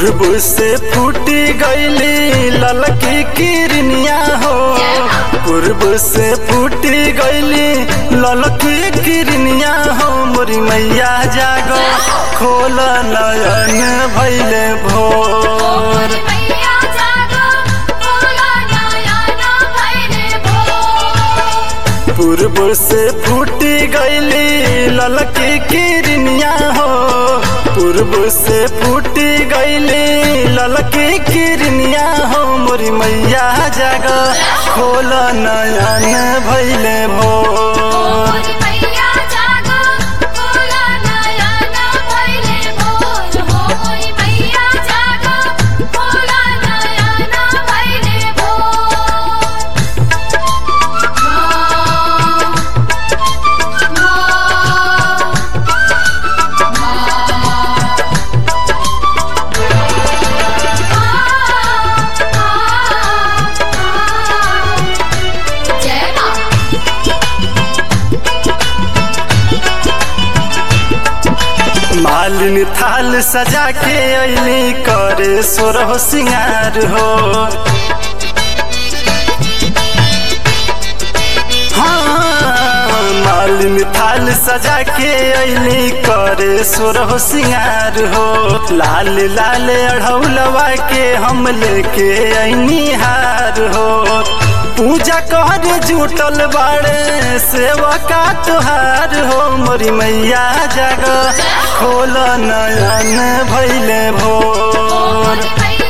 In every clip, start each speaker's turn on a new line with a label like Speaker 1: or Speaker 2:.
Speaker 1: पूर्व से फूटी गईली ललकी किरनिया हो, पूर्व से फूटी गईली ललकी किरनिया हो। मोरी मैया जागो खोल नयन भैले भोर, पूर्व से फूटी गईली ललकी किरनिया हो, पूर्व से फूटी गईली ललकी किरनिया हो। मोरी मैया जागा खोल नयन भैले भोर, मालिनी थाल सजा के अइली करे सोरह सिंगार हो। हाँ, मालिनी थाल सजा के अइली करे सोरह सिंगार हो। लाल लाल अढ़ौलवा के हम लेके अइनी हार हो, पूजा कर जुटल बाड़े सेवका तुहार हो। मोरी मैया जागा खोल नयन भैले भोर,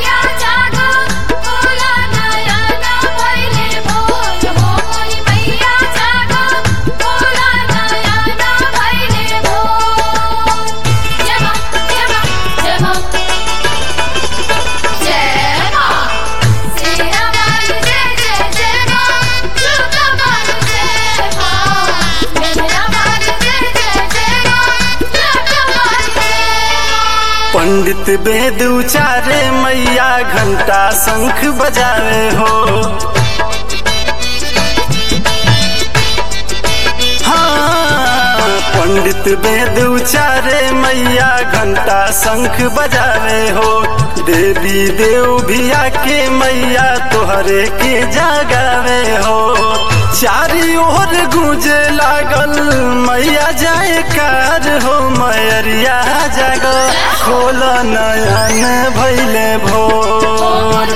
Speaker 1: पंडित वेद उचारे मैया घंटा शंख बजावे हो। हाँ, पंडित वेद उचारे मैया घंटा शंख बजावे हो। देवी देव भी आके मैया तोहरे के जगावे हो। चारी ओर गूंजे लागल मैया जाए कार हो। मैरिया जागा खोल नयन भैले भोर,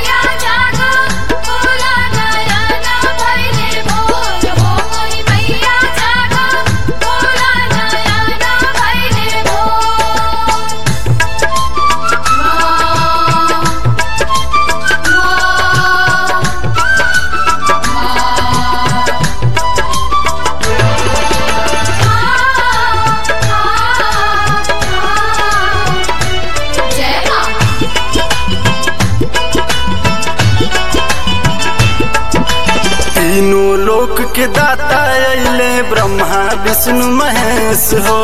Speaker 1: तीनों लोक के दाता अइले ब्रह्मा विष्णु महेश हो।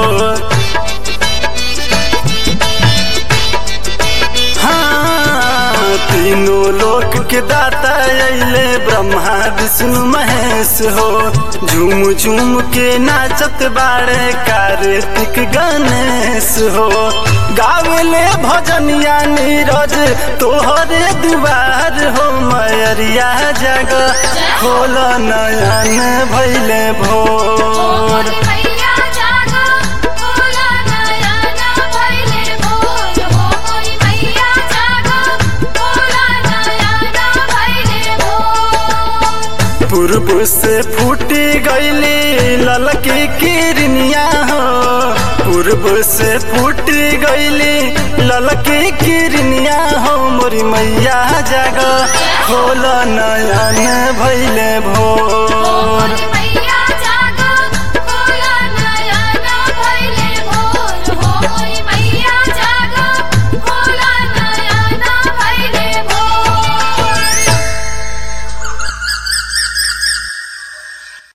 Speaker 1: हाँ, तीनों लोक के दाता अइले ब्रह्मा विष्णु महेश हो। झूम झूम के नाचत बाड़े कार्तिक गणेश हो। गावेले भजनिया नीरज तोहरे दुआर हो। मैरिया जागा खोल नयन भैले भोर, पूर्व से फूटी गईली ललकी किरनिया हो, पूर्व से फूटी गईली ललकी किरनिया हो। मोरी मैया जागा खोल नयन भैले भोर।